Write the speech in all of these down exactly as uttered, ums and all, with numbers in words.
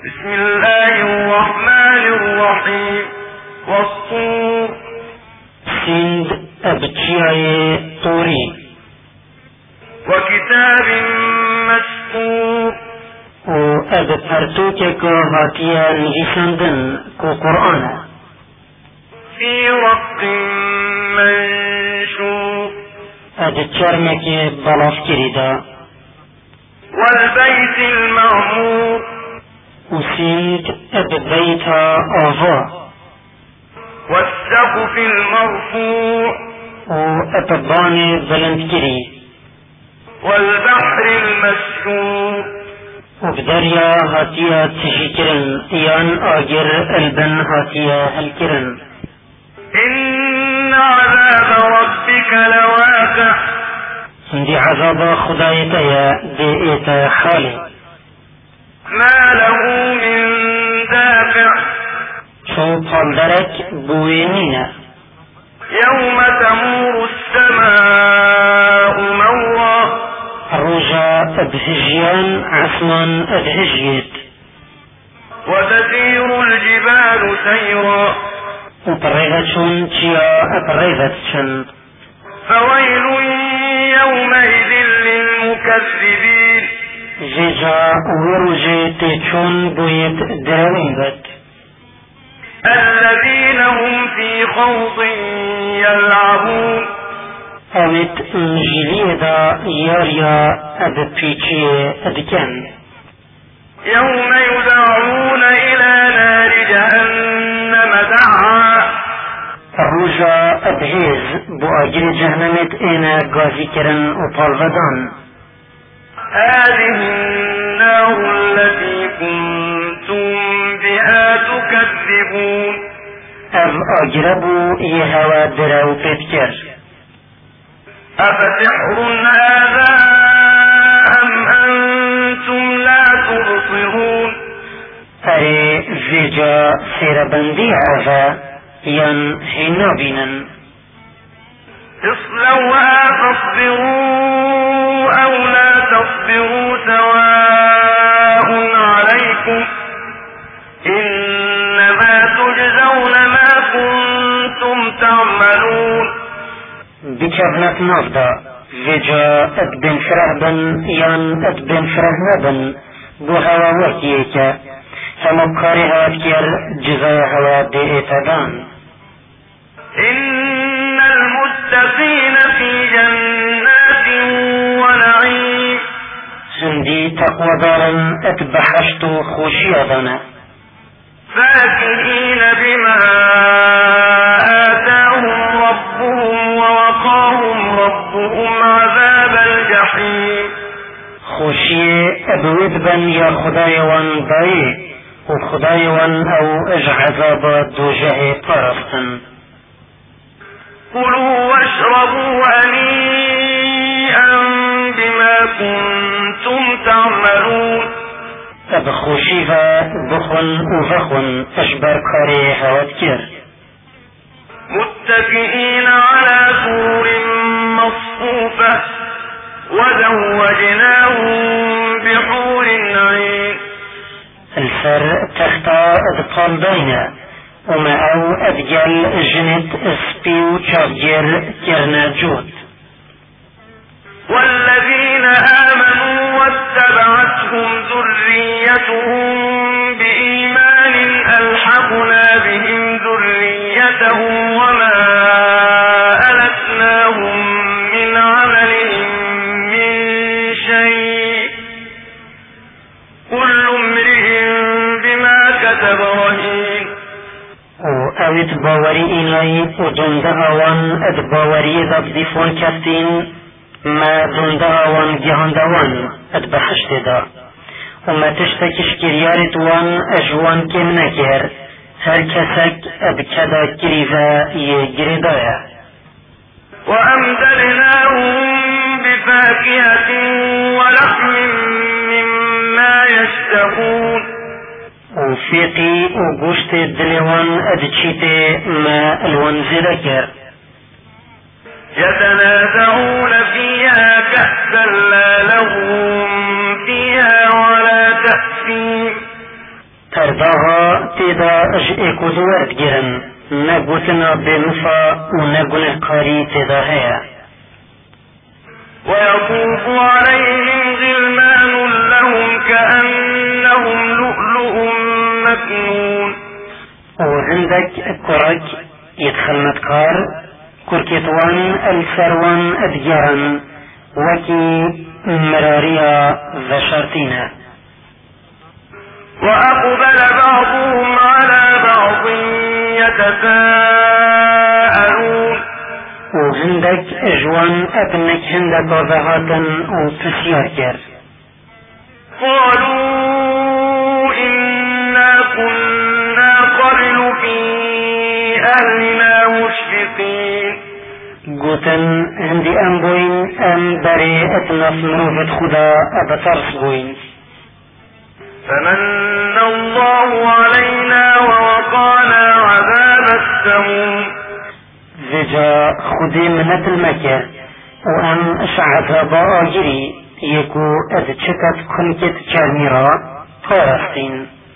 بسم الله الرحمن الرحيم والطور سند أبتشاي طوري وكتاب مسطور وأب فرتوكك هاتيا نجسندن كو قرآن في رق منشور أد تشرمك بلاف كريدا والبيت المعمور وسند أب بيتا آفا والسقف المرفوع وأتباني بلند كري والبحر المسجور وبدريا هاتيا تشكرن يان آجر البن هاتيا هلكرن إن عذاب ربك لواقع دي عذاب خدايتا يا دي إيتا حالي ما له من دافع شو قلدرك بوينينا يوم تمور السماء مورا الرجاء أبهجيان عثمان أبهجيت وتسير الجبال سيرا وبريغتشون تيا أبريغتشن فويل يومئذ للمكذبين جيجا ورجي تيتشون بويت دراوينغت الذين هم في خوض يلعبون أويت مجليدا ياريا أببيتشي أدكن يوم يدعون إلى نار جهنم دعا الرجاء أبهيز بأجر جهنمت إنا غازي كرن وطالبدان هذه النار التي كنتم بها تكذبون أب أجربوا يهوى دراو بيتكر أفسحر هذا أم أنتم لا تبصرون أري زيجا سيربندي عفا ين حنابنا اصلوها فاصبروا أو لا تصبروا سواء عليكم إنما تجزون ما كنتم تعملون بكرنات نافدا زيجا أدبن فرهبن ين أدبن فرهنبن بو هوا وكيكا فمكاري هاتكر جزايا هوا دي اتدان إن المتقين في جنات ونعيم سندي تقوى دارا اتبحشتو خوشي أظنا فاكهين بما آتاهم ربهم ووقاهم ربهم عذاب الجحيم خوشي أبويد بن يا خداي وان داي وخداي وان أو اج عذاب دوجه طرفتن كلوا واشربوا هنيئا بما كنتم تعملون أبخوشي بخن وفخن أشبر كاري هواتكر متكئين على سور مصفوفة وزوجناهم بحور عين الفر تختا أدطال بينا ومعو أدجل جنت اسبيو تشاجر كرنا جود والذين آمنوا واتبعتهم ذريتهم بإيمان ألحقنا بهم ذريتهم وما ألتناهم من عملهم من شيء كل امرئ بما كتب رهين وأويت باوري إلي ودندها وان أد باوري ذات ديفون كفتين ما دندها وان جهاندوان أد بحشت دا وما تشتكش كريارت وان أجوان كم نكر هر كسك أد كدا كريفا يجردايا وأمددناهم بفاكهة ولحم مما يشتهون وفيقي وقشت الدلوان أدشيتي ما الوان ذكر يتنازعون فيها كأسا لا لهم فيها ولا تأثيم داها تيدا اج ايكو دوارد گرن نگوتنا بمفا و نگونه قاري تيدا هيا. ويطوف عليهم غلمان لهم كأنهم لؤلؤ مكنون. وعندك كرك يدخل متكار كركتوان الفروان ادجارا وكي مراريا وشرطينا. وأقبل بعضهم على بعض يتساءلون. وعندك اجوان ابنك هندك وضهاتا وتسياركر. قالوا إنا كنا قبل في أهلنا مشفقين. قوتن عندي ام بوين ام بري اتناف مروفة خدا ابترس بوين. فمن الله علينا ووقانا عذاب السموم. زجا خدي منت المكر وام شعبها باجري يكو ادشكت كنكت كارميرا قارستين.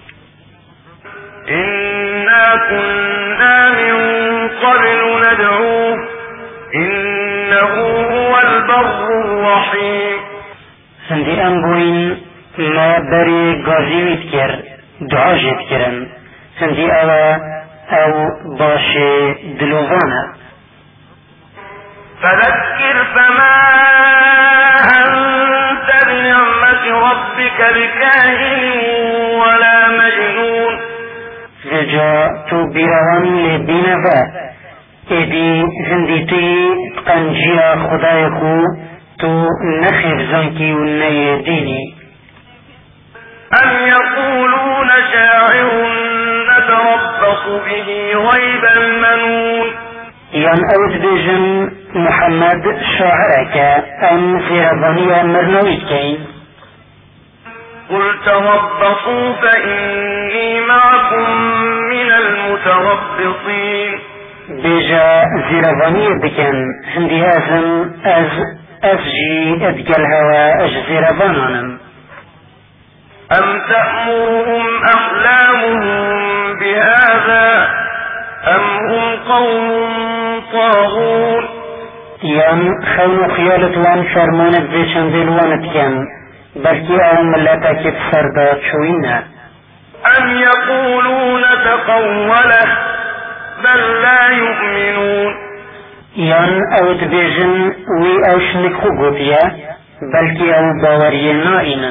إنا كنا من قبل ندعوه إنه هو البر الرحيم. عندي ام بوين ما بري غازيويت كر دعاجت كرن عندي اوا او باشي دلووانا. فذكر فما أنت بنعمة ربك بكاهن ولا مجنون. زجا تو بيروان لبينفا ادي زنديتي قنجيا خدايكو تو نخير زنكي ونيديني. أم يقولون شاعر نتربص به ريب المنون. يان اوت بيجن محمد شاعرك ام زيربانيا مرنويت كين. قل تربصوا فإني معكم من المتربصين. بيجا زيربانيا بكن هندي هازم از ازجي ادقل هوا اج زيربانانم. أم تأمرهم أحلامهم بهذا أم هم قوم طاغون. يان خون خيالت وان فرمانت بيشن دلوانت كان بلكي او ملتك بسردات شوينا. أم يقولون تقوله بل لا يؤمنون. يان او تبيجن وي او شنكو قوتيا بلكي او باورينا اينا.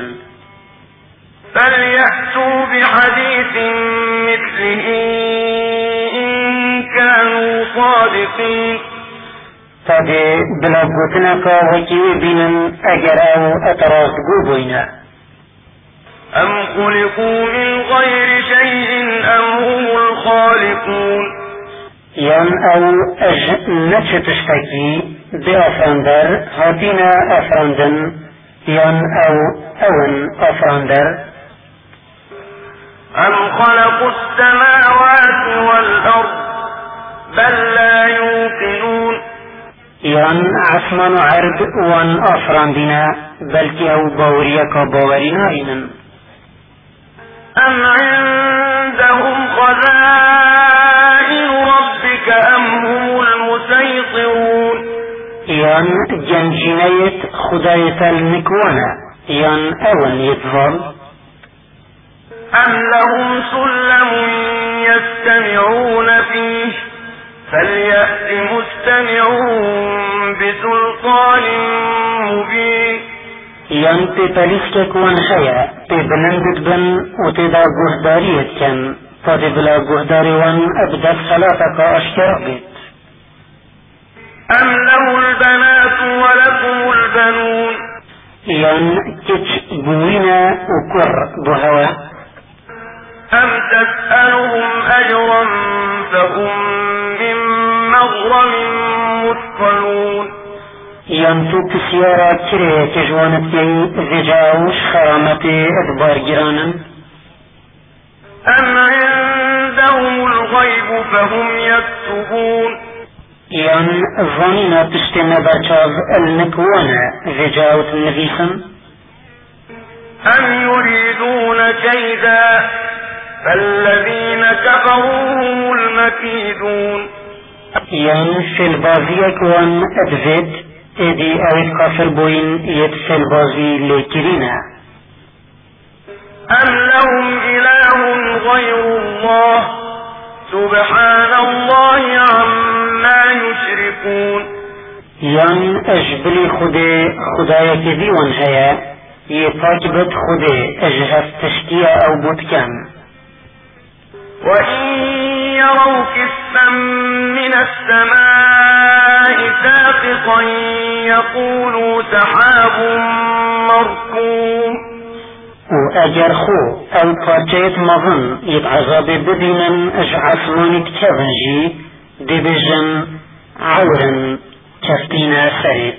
فليأتوا بحديث مثله إن كانوا صادقين. تادي بلا قوتنك وكيوي بينن اگر او اتراس قوبوينا. أم خلقوا من غير شيء أم هم الخالقون. يان او اج نتشتشتكي بأفراندر هاتينا افراندن يان او اون افراندر. أم خلقوا السماوات والأرض بل لا يوقنون. يان عثمان عرض وان افراندنا بلكي او باوريك باورينا اينن. أم عندهم خزائن ربك أم هم المسيطرون. يان جنجينيت خداية المكونة يان اون يتظل. أم لهم سلم يستمعون فيه فليأت مستمعون بسلطان مبين. يان تي پلیسکک وان خیا تي بلندت بن و تي دا گهداریت کن تا تي بلا گهداری وان ابدت صلاتك اشکر بيت. أم له البنات ولكم البنون. يان كتش بوينا وكر بهوا. أم تسألهم أجرا فهم من مغرم مثقلون. ينتو كسيارة كريه كجوانت كي زجاوش خرامتي ادبار جرانا. أم عندهم الغيب فهم يكتبون. ين ظنينا تشتنا برشاف المكونة زجاوت النبيسم. أم يريدون كيدا فالذين كفروا هم المكيدون. يعني في البازيك وان ادفت ادي اويت كافر بوين يد في البازي لكرينا. أم لهم إله غير الله سبحان الله عما يشركون. يعني اجبلي خدي خدايا كذي وان هيا يتاكبت خدي اجهف تشكية او بوتكان. وإن يروا كسفا من السماء ساقطا يقولوا سحاب مركوم. وأجر خو أو بارجيت مظن يتعذب بدينا أجعف مونيك كافنجي دبجن عورا كفتينا سريج.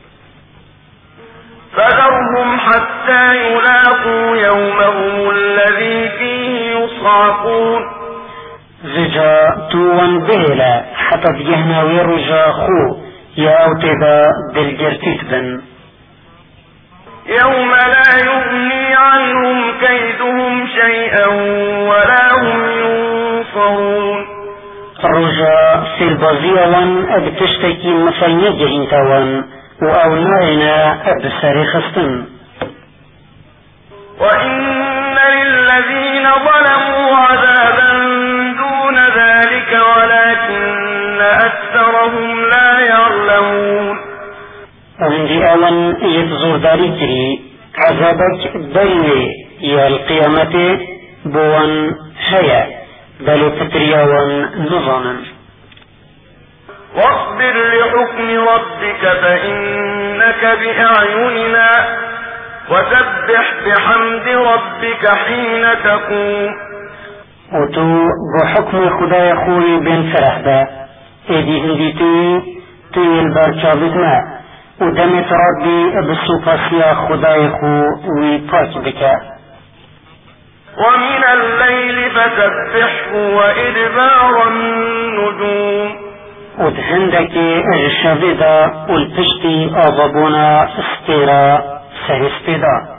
فذرهم حتى يلاقوا يومهم الذي فيه يصعقون. زجا توان بهلا حتى بيهنا ويرجا خو يا أوتبا دلجرتيت بن. يوم لا يغني عنهم كيدهم شيئا ولا هم ينصرون. رجا في البازية وان أبتشتكي مصيني جهنتا وان وأولنا أبساري خستن. وإن للذين ظلموا عذابا دون ذلك ولكن أكثرهم لا يعلمون. وعندي أولا يتزور داري تري عذابك بلوي يا القيامة بوان هيا بلو فتريا نظاما. واصبر لحكم ربك فإنك بأعيننا وسبح بحمد ربك حين تقوم. وتو بحكم خدايا خوي بين فرح با ايدي هندي توي توي البارشابتنا ودمت ربي بالسوفاسيا خدايا خو ويطاك بك. ومن الليل فسبحه وإدبار النجوم. ودهندك الشبيدة والبشتي أضبونا استيرا سهستيدا.